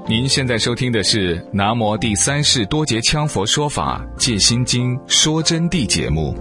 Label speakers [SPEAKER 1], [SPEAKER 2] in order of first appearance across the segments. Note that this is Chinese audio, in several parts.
[SPEAKER 1] 您现在收听的是南无第三世多杰羌佛说法戒心经说真谛节目。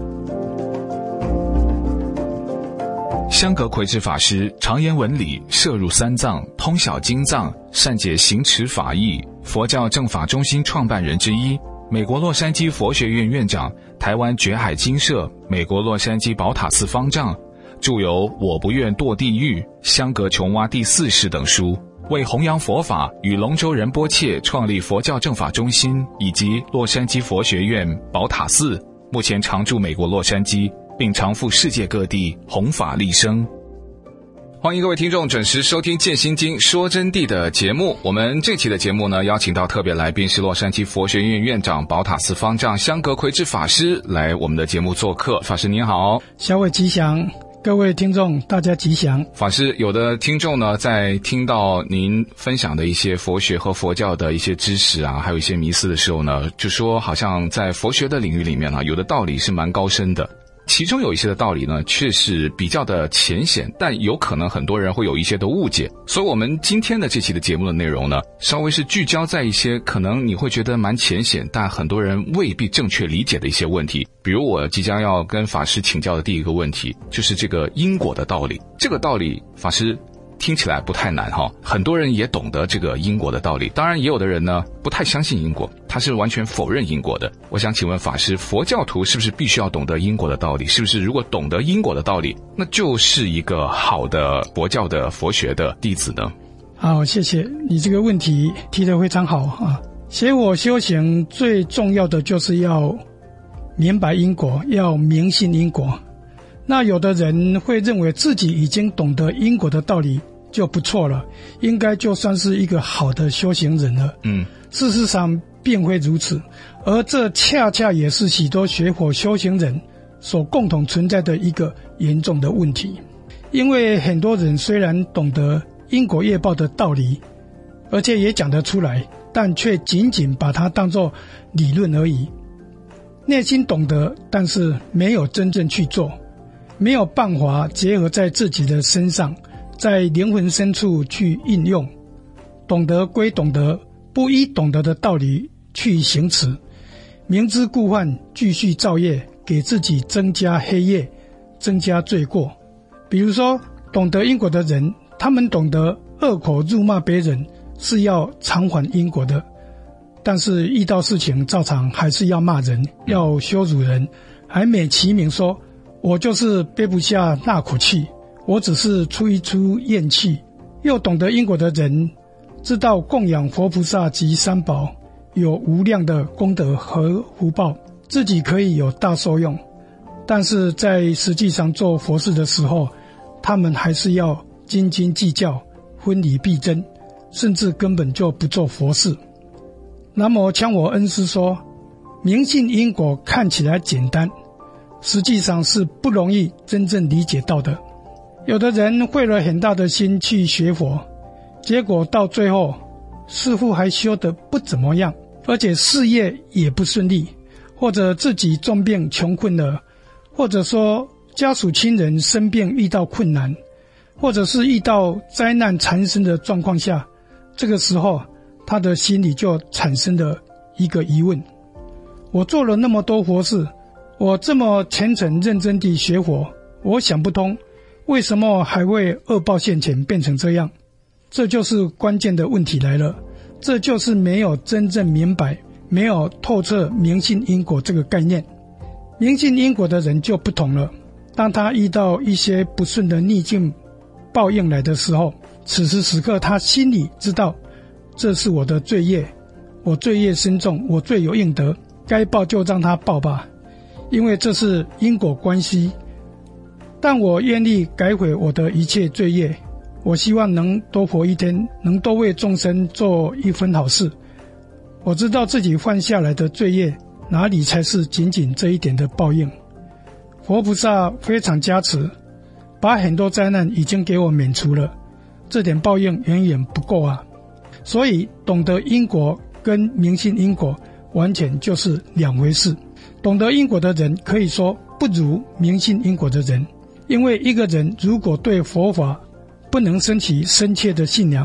[SPEAKER 1] 香格奎智法师常言文理，摄入三藏，通晓经藏，善解行持法义，佛教正法中心创办人之一，美国洛杉矶佛学院院长，台湾觉海精舍，美国洛杉矶宝塔寺方丈，著有《我不愿堕地狱》、《香格琼蛙第四世》等书，为弘扬佛法，与龙州仁波切创立佛教正法中心以及洛杉矶佛学院、宝塔寺，目前常驻美国洛杉矶，并常赴世界各地弘法利生。欢迎各位听众准时收听戒心经说真谛的节目。我们这期的节目呢，邀请到特别来宾是洛杉矶佛学院院长、宝塔寺方丈香格奎智法师来我们的节目做客。法师您好。
[SPEAKER 2] 小伟吉祥，各位听众大家吉祥。
[SPEAKER 1] 法师，有的听众呢，在听到您分享的一些佛学和佛教的一些知识啊，还有一些迷思的时候呢，就说好像在佛学的领域里面呢，有的道理是蛮高深的，其中有一些的道理呢，却是比较的浅显，但有可能很多人会有一些的误解。所以我们今天的这期的节目的内容呢，稍微是聚焦在一些可能你会觉得蛮浅显，但很多人未必正确理解的一些问题。比如我即将要跟法师请教的第一个问题，就是这个因果的道理。这个道理，法师听起来不太难哈，很多人也懂得这个因果的道理。当然也有的人呢不太相信因果，他是完全否认因果的。我想请问法师，佛教徒是不是必须要懂得因果的道理？是不是如果懂得因果的道理，那就是一个好的佛教的佛学的弟子呢？
[SPEAKER 2] 好，谢谢你这个问题提得非常好啊。学佛修行最重要的就是要明白因果，要明信因果。那有的人会认为自己已经懂得因果的道理就不错了，应该就算是一个好的修行人了。事实上并非如此，而这恰恰也是许多学佛修行人所共同存在的一个严重的问题。因为很多人虽然懂得因果业报的道理，而且也讲得出来，但却仅仅把它当作理论而已，内心懂得，但是没有真正去做，没有办法结合在自己的身上，在灵魂深处去应用。懂得归懂得，不依懂得的道理去行持，明知故犯，继续造业，给自己增加黑夜，增加罪过。比如说懂得因果的人，他们懂得恶口辱骂别人是要偿还因果的，但是遇到事情照常还是要骂人，要羞辱人，还美其名说我就是憋不下那口气，我只是出一出怨气。又懂得因果的人，知道供养佛菩萨及三宝有无量的功德和福报，自己可以有大受用，但是在实际上做佛事的时候，他们还是要斤斤计较，分厘必争，甚至根本就不做佛事。南无羌我恩师说，明信因果看起来简单，实际上是不容易真正理解到的。有的人费了很大的心去学佛，结果到最后似乎还修得不怎么样，而且事业也不顺利，或者自己重病穷困了，或者说家属亲人生病遇到困难，或者是遇到灾难缠身的状况下，这个时候他的心里就产生了一个疑问，我做了那么多佛事，我这么虔诚认真地学佛，我想不通为什么还会恶报现前变成这样。这就是关键的问题来了，这就是没有真正明白，没有透彻明信因果这个概念。明信因果的人就不同了，当他遇到一些不顺的逆境报应来的时候，此时此刻他心里知道，这是我的罪业，我罪业深重，我罪有应得，该报就让他报吧，因为这是因果关系。但我愿意改悔我的一切罪业，我希望能多活一天，能多为众生做一分好事。我知道自己犯下来的罪业，哪里才是仅仅这一点的报应。佛菩萨非常加持，把很多灾难已经给我免除了，这点报应远远不够啊。所以懂得因果跟明信因果完全就是两回事。懂得因果的人可以说不如明信因果的人，因为一个人如果对佛法不能升起深切的信仰，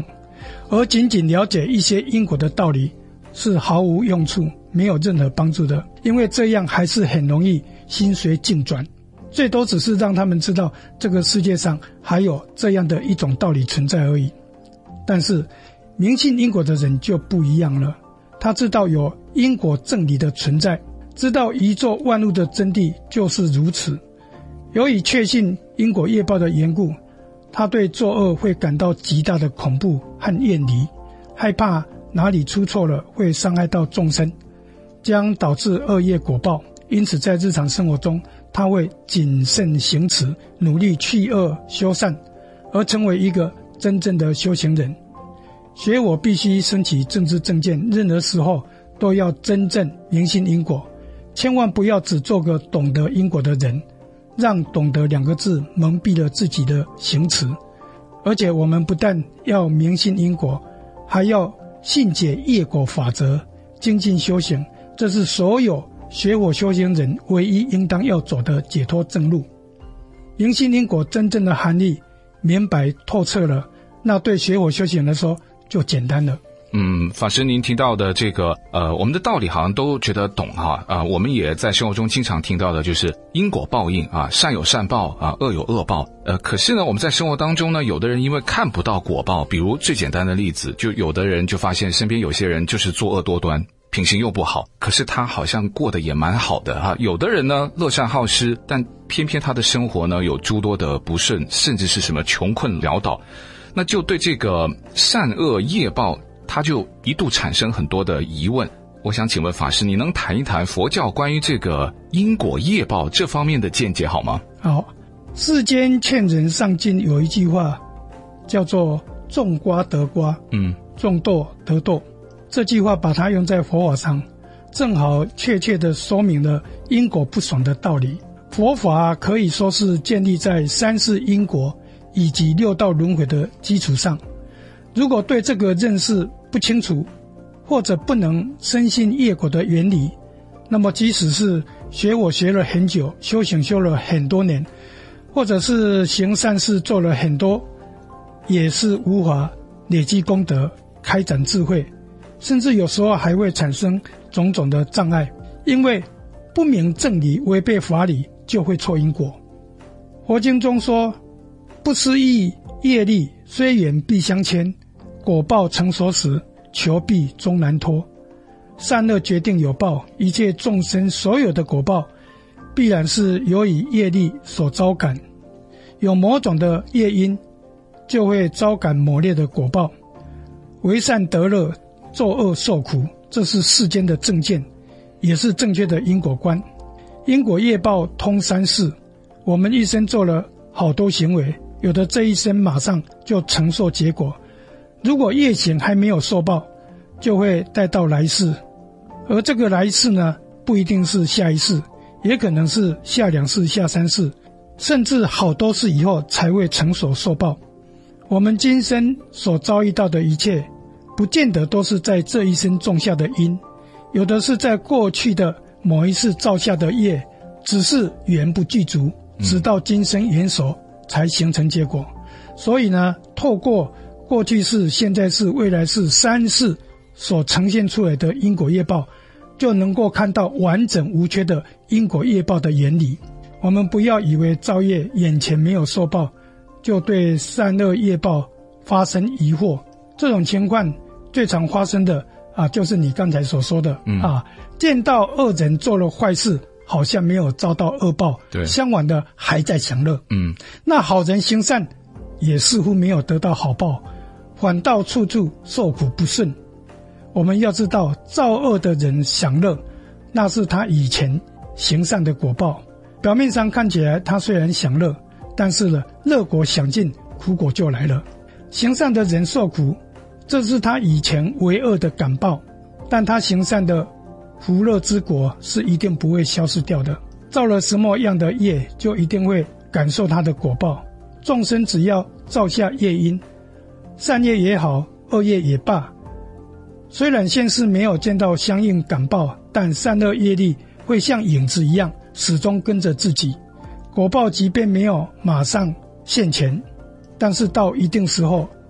[SPEAKER 2] 而仅仅了解一些因果的道理是毫无用处，没有任何帮助的，因为这样还是很容易心随境转，最多只是让他们知道这个世界上还有这样的一种道理存在而已。但是明信因果的人就不一样了，他知道有因果正理的存在，知道宇宙万物的真谛就是如此。由于确信因果业报的缘故，他对作恶会感到极大的恐怖和厌离，害怕哪里出错了会伤害到众生，将导致恶业果报。因此在日常生活中，他会谨慎行持，努力去恶修善，而成为一个真正的修行人。学我必须升起正知正见，任何时候都要真正明信因果，千万不要只做个懂得因果的人，让懂得2个字蒙蔽了自己的行持。而且我们不但要明信因果，还要信解业果法则，精进修行，这是所有学我修行人唯一应当要走的解脱正路。明信因果真正的含义明白透彻了，那对学我修行来说就简单了。
[SPEAKER 1] 法师您提到的这个我们的道理好像都觉得懂哈我们也在生活中经常听到的就是因果报应啊，善有善报啊，恶有恶报。可是呢我们在生活当中呢，有的人因为看不到果报，比如最简单的例子，就有的人就发现身边有些人就是作恶多端，品行又不好，可是他好像过得也蛮好的哈。有的人呢乐善好施，但偏偏他的生活呢有诸多的不顺，甚至是什么穷困潦倒。那就对这个善恶业报他就一度产生很多的疑问。我想请问法师，你能谈一谈佛教关于这个因果业报这方面的见解好吗？
[SPEAKER 2] 好，世间劝人上进有一句话叫做种瓜得瓜，种豆得豆。这句话把它用在佛法上，正好确切地说明了因果不爽的道理。佛法可以说是建立在三世因果以及6道轮回的基础上。如果对这个认识不清楚，或者不能深信业果的原理，那么即使是学我学了很久，修行修了很多年，或者是行善事做了很多，也是无法累积功德，开展智慧，甚至有时候还会产生种种的障碍。因为不明正理，违背法理，就会错因果。佛经中说，不思议业力，虽远必相牵，果报成熟时，求必终难脱。善恶决定有报，一切众生所有的果报必然是由于业力所招感，有某种的业因就会招感某类的果报。为善得乐，作恶受苦，这是世间的正见，也是正确的因果观。因果业报通三世，我们一生做了好多行为，有的这一生马上就承受结果，如果业行还没有受报，就会带到来世。而这个来世呢，不一定是下一世，也可能是下2世、下3世，甚至好多世以后才会成熟受报。我们今生所遭遇到的一切，不见得都是在这一生种下的因，有的是在过去的某一世造下的业，只是缘不具足，直到今生缘熟才形成结果。所以呢，透过过去世、现在世、未来世3世所呈现出来的因果业报，就能够看到完整无缺的因果业报的原理。我们不要以为造业眼前没有受报，就对善恶业报发生疑惑。这种情况最常发生的就是你刚才所说的见到恶人做了坏事，好像没有遭到恶报，相反的还在享乐。那好人行善也似乎没有得到好报，反倒处处受苦不顺。我们要知道，造恶的人享乐，那是他以前行善的果报。表面上看起来他虽然享乐，但是呢，乐果享尽，苦果就来了。行善的人受苦，这是他以前为恶的感报，但他行善的福乐之果是一定不会消失掉的。造了什么样的业，就一定会感受他的果报。众生只要造下业因，善业也好，恶业也罢，虽然现世没有见到相应感报，但善恶业力会像影子一样，始终跟着自己。果报即便没有马上现前，但是到一定时候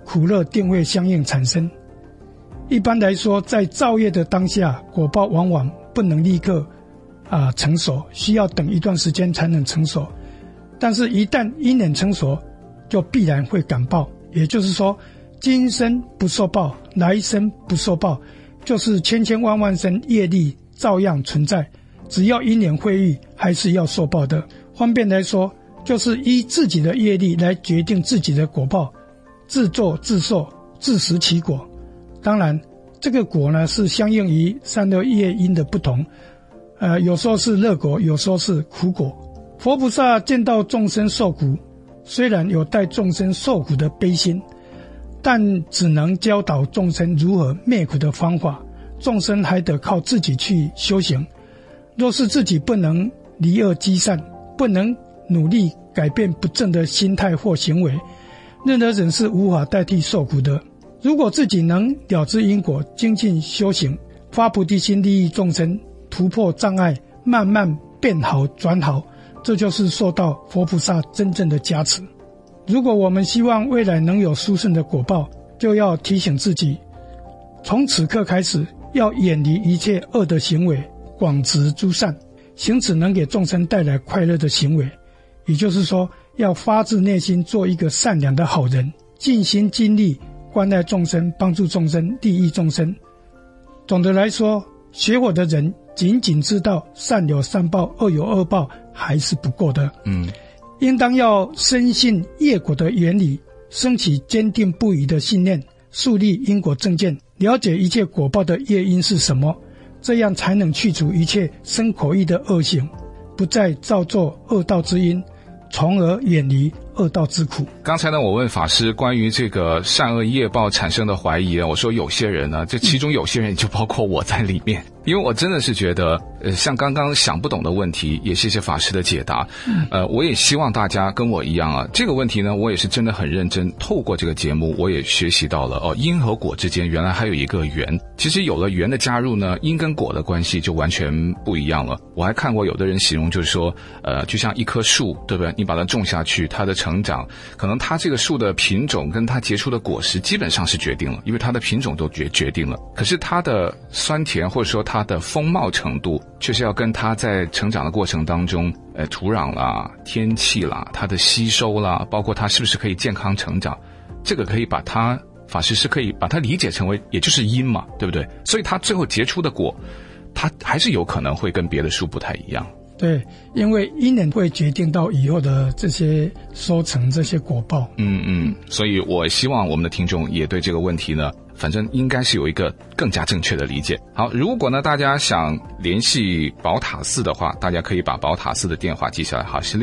[SPEAKER 2] 苦乐定会相应产生。一般来说，在造业的当下，果报往往不能立刻成熟，需要等一段时间才能成熟。但是一旦因缘成熟，就必然会感报。也就是说，今生不受报，来生不受报，就是千千万万生业力照样存在，只要因缘会遇，还是要受报的。方便来说，就是依自己的业力来决定自己的果报，自作自受，自食其果。当然这个果呢，是相应于善恶业因的不同，有时候是乐果，有时候是苦果。佛菩萨见到众生受苦，虽然有带众生受苦的悲心，但只能教导众生如何灭苦的方法，众生还得靠自己去修行。若是自己不能离恶积善，不能努力改变不正的心态或行为，任何人是无法代替受苦的。如果自己能了知因果，精进修行，发菩提心利益众生，突破障碍，慢慢变好转好，这就是受到佛菩萨真正的加持。如果我们希望未来能有殊胜的果报，就要提醒自己，从此刻开始要远离一切恶的行为，广植诸善，行此能给众生带来快乐的行为。也就是说，要发自内心做一个善良的好人，尽心尽力关爱众生，帮助众生，利益众生。总的来说，学佛的人仅仅知道善有善报，恶有恶报还是不够的。应当要深信业果的原理，升起坚定不移的信念，树立因果正见，了解一切果报的业因是什么，这样才能去除一切身口意的恶行，不再造作恶道之因，从而远离恶道之苦。
[SPEAKER 1] 刚才呢，我问法师关于这个善恶业报产生的怀疑，我说有些人呢，这其中有些人就包括我在里面，因为我真的是觉得像刚刚想不懂的问题，也谢谢法师的解答。我也希望大家跟我一样啊，这个问题呢，我也是真的很认真，透过这个节目我也学习到了因和果之间原来还有一个缘。其实有了缘的加入呢，因跟果的关系就完全不一样了。我还看过有的人形容就是说就像一棵树，对不对？你把它种下去，它的成长可能它这个树的品种跟它结出的果实基本上是决定了，因为它的品种都决定了。可是它的酸甜或者说它的风貌程度，却是要跟它在成长的过程当中土壤啦、天气啦、它的吸收啦，包括它是不是可以健康成长，这个可以把它法师是可以把它理解成为也就是因嘛，对不对？所以它最后结出的果，它还是有可能会跟别的树不太一样。
[SPEAKER 2] 对，因为因缘会决定到以后的这些收成，这些果报。
[SPEAKER 1] 所以我希望我们的听众也对这个问题呢，反正应该是有一个更加正确的理解。好，如果呢大家想联系宝塔寺的话，大家可以把宝塔寺的电话记下来，好，是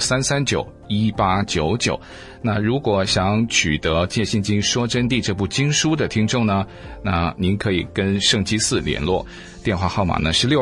[SPEAKER 1] 626-339-1899。那如果想取得《戒心经说真谛》这部经书的听众呢，那您可以跟圣基寺联络，电话号码呢是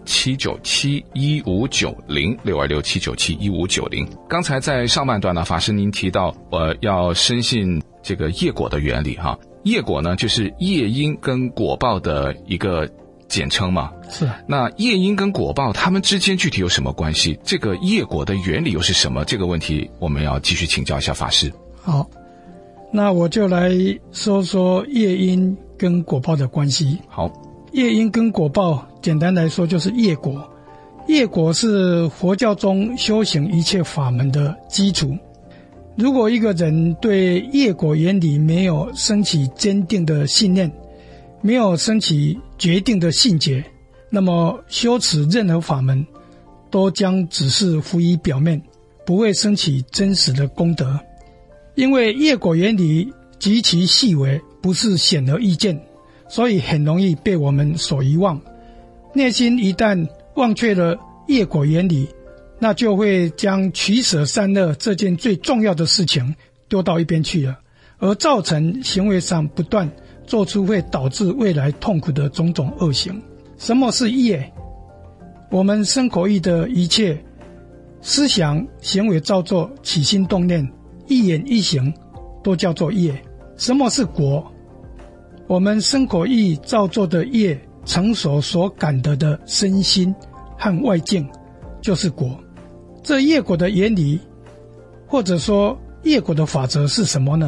[SPEAKER 1] 626-797-1590，626-797-1590。刚才在上半段呢，法师您提到要深信这个业果的原理哈。业果呢，就是业因跟果报的一个简称嘛。
[SPEAKER 2] 是。那
[SPEAKER 1] 业因跟果报它们之间具体有什么关系？这个业果的原理又是什么？这个问题我们要继续请教一下法师。
[SPEAKER 2] 好，那我就来说说业因跟果报的关系。
[SPEAKER 1] 好，
[SPEAKER 2] 业因跟果报简单来说就是业果。业果是佛教中修行一切法门的基础。如果一个人对业果原理没有升起坚定的信念，没有升起决定的信解，那么修持任何法门都将只是浮于表面，不会升起真实的功德。因为业果原理极其细微，不是显而易见，所以很容易被我们所遗忘。内心一旦忘却了业果原理，那就会将取舍善恶这件最重要的事情丢到一边去了，而造成行为上不断做出会导致未来痛苦的种种恶行。什么是业？我们身口意的一切思想行为造作，起心动念，一言一行都叫做业。什么是果？我们身口意造作的业成熟所感得的身心和外境就是果。这业果的原理，或者说业果的法则是什么呢？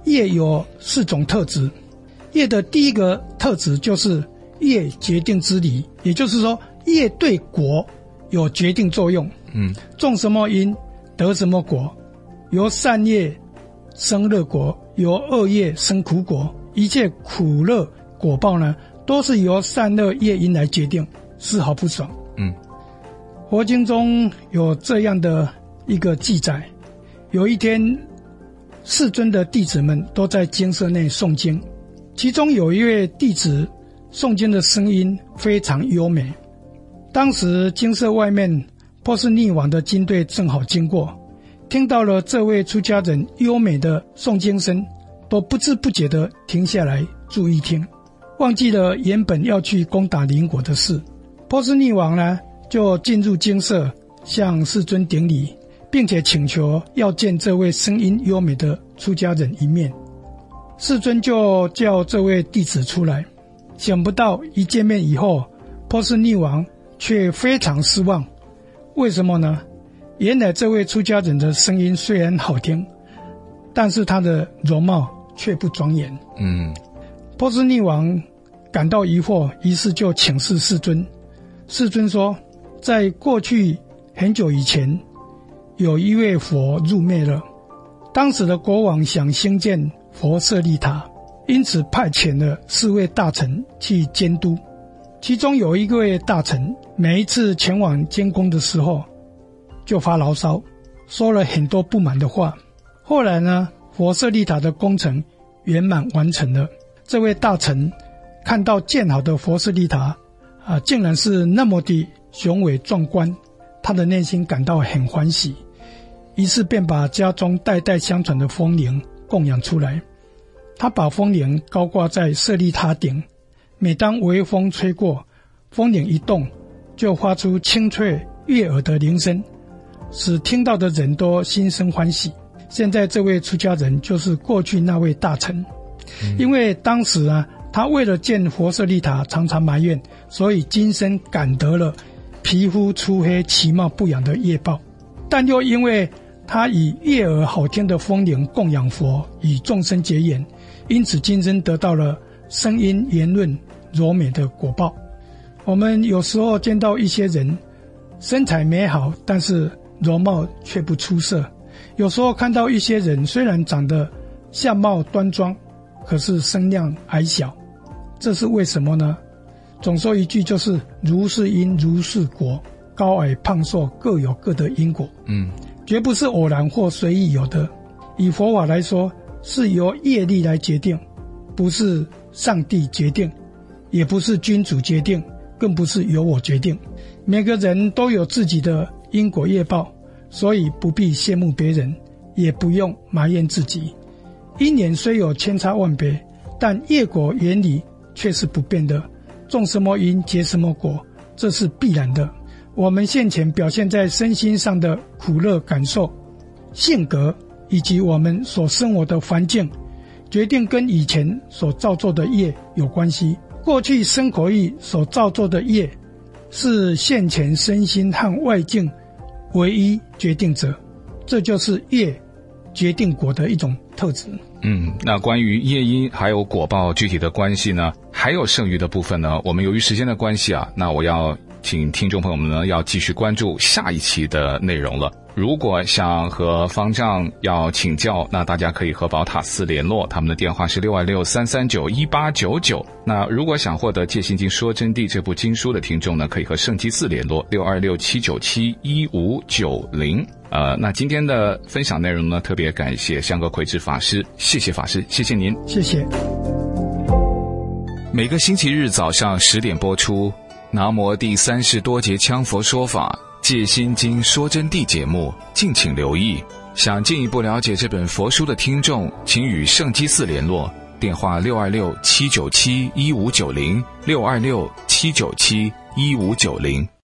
[SPEAKER 2] 业有4种特质。业的第一个特质就是业决定之理，也就是说业对果有决定作用。种什么因得什么果，由善业生乐果，由恶业生苦果，一切苦乐果报呢，都是由善恶业因来决定，丝毫不爽。佛经中有这样的一个记载，有一天世尊的弟子们都在精舍内诵经，其中有一位弟子诵经的声音非常优美。当时精舍外面波斯匿王的军队正好经过，听到了这位出家人优美的诵经声，都不知不觉地停下来注意听，忘记了原本要去攻打邻国的事。波斯匿王呢，就进入精舍向世尊顶礼，并且请求要见这位声音优美的出家人一面。世尊就叫这位弟子出来，想不到一见面以后，波斯匿王却非常失望。为什么呢？原来这位出家人的声音虽然好听，但是他的容貌却不庄严。波斯匿王感到疑惑，于是就请示世尊。世尊说，在过去很久以前，有一位佛入灭了，当时的国王想兴建佛舍利塔，因此派遣了4位大臣去监督。其中有一位大臣，每一次前往监工的时候就发牢骚，说了很多不满的话。后来呢，佛舍利塔的工程圆满完成了，这位大臣看到建好的佛舍利塔竟然是那么的雄伟壮观，他的内心感到很欢喜，于是便把家中代代相传的风铃供养出来。他把风铃高挂在舍利塔顶，每当微风吹过，风铃一动，就发出清脆悦耳的铃声，使听到的人都心生欢喜。现在这位出家人就是过去那位大臣，因为当时他为了建佛舍利塔常常埋怨，所以今生感得了皮肤粗黑其貌不扬的业报，但又因为他以悦耳好听的风铃供养佛，与众生结缘，因此今生得到了声音圆润柔美的果报。我们有时候见到一些人身材美好，但是容貌却不出色，有时候看到一些人虽然长得相貌端庄，可是身量矮小，这是为什么呢？总说一句，就是如是因如是果，高矮胖瘦各有各的因果，绝不是偶然或随意有的。以佛法来说，是由业力来决定，不是上帝决定，也不是君主决定，更不是由我决定。每个人都有自己的因果业报，所以不必羡慕别人，也不用埋怨自己。因缘虽有千差万别，但业果原理却是不变的，种什么因结什么果，这是必然的。我们现前表现在身心上的苦乐感受、性格以及我们所生活的环境，决定跟以前所造作的业有关系。过去身口意所造作的业，是现前身心和外境唯一决定者，这就是业决定果的一种特质。
[SPEAKER 1] 那关于业因还有果报具体的关系呢，还有剩余的部分呢，我们由于时间的关系那我要请听众朋友们呢要继续关注下一期的内容了。如果想和方丈要请教，那大家可以和宝塔寺联络，他们的电话是626-339-1899。那如果想获得《戒心经说真谛》这部经书的听众呢，可以和圣济寺联络626-797-1590。那今天的分享内容呢，特别感谢香格奎智法师，谢谢法师，谢谢您，
[SPEAKER 2] 谢谢。
[SPEAKER 1] 每个星期日早上10点播出南无第30多节羌佛说法戒心经说真谛节目，敬请留意。想进一步了解这本佛书的听众，请与圣济寺联络，电话626-797-1590 626-797-1590。